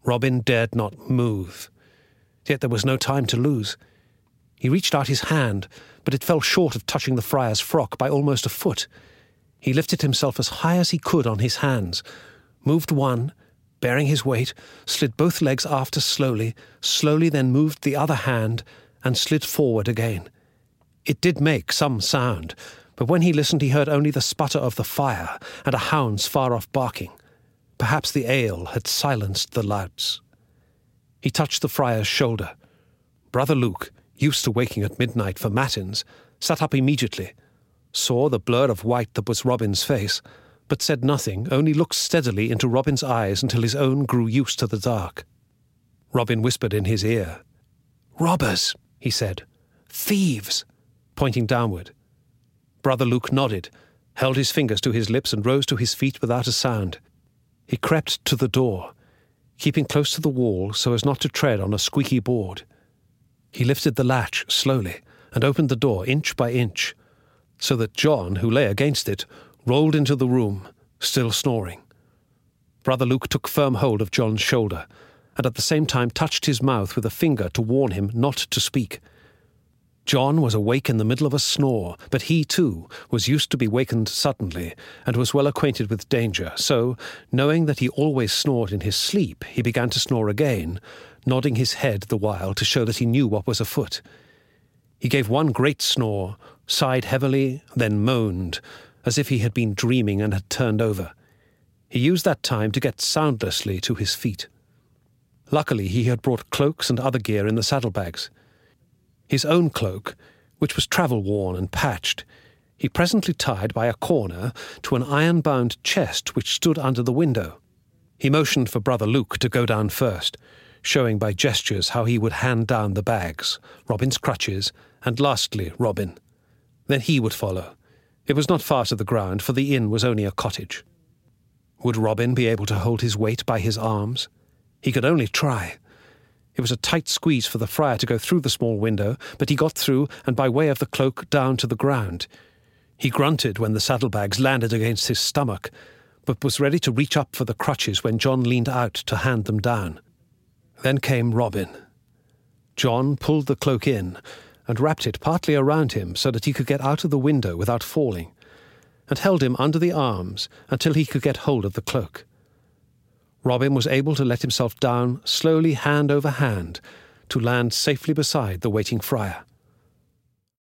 Robin dared not move. Yet there was no time to lose. He reached out his hand, but it fell short of touching the friar's frock by almost a foot. He lifted himself as high as he could on his hands, moved one, bearing his weight, slid both legs after slowly then moved the other hand, and slid forward again. It did make some sound, but when he listened he heard only the sputter of the fire and a hound's far-off barking. Perhaps the ale had silenced the louts. He touched the friar's shoulder. Brother Luke, used to waking at midnight for matins, sat up immediately, saw the blur of white that was Robin's face, but said nothing, only looked steadily into Robin's eyes until his own grew used to the dark. Robin whispered in his ear. "Robbers," he said. "Thieves," pointing downward. Brother Luke nodded, held his fingers to his lips and rose to his feet without a sound. He crept to the door, keeping close to the wall so as not to tread on a squeaky board. He lifted the latch slowly and opened the door inch by inch, so that John, who lay against it, rolled into the room, still snoring. Brother Luke took firm hold of John's shoulder, and at the same time touched his mouth with a finger to warn him not to speak. John was awake in the middle of a snore, but he, too, was used to be wakened suddenly, and was well acquainted with danger, so, knowing that he always snored in his sleep, he began to snore again, nodding his head the while to show that he knew what was afoot. He gave one great snore, sighed heavily, then moaned, as if he had been dreaming and had turned over. He used that time to get soundlessly to his feet. Luckily he had brought cloaks and other gear in the saddlebags. His own cloak, which was travel-worn and patched, he presently tied by a corner to an iron-bound chest which stood under the window. He motioned for Brother Luke to go down first, showing by gestures how he would hand down the bags, Robin's crutches, and lastly Robin. Then he would follow. It was not far to the ground, for the inn was only a cottage. Would Robin be able to hold his weight by his arms? He could only try. It was a tight squeeze for the friar to go through the small window, but he got through and by way of the cloak down to the ground. He grunted when the saddlebags landed against his stomach, but was ready to reach up for the crutches when John leaned out to hand them down. Then came Robin. John pulled the cloak in and wrapped it partly around him so that he could get out of the window without falling, and held him under the arms until he could get hold of the cloak. Robin was able to let himself down slowly hand over hand to land safely beside the waiting friar.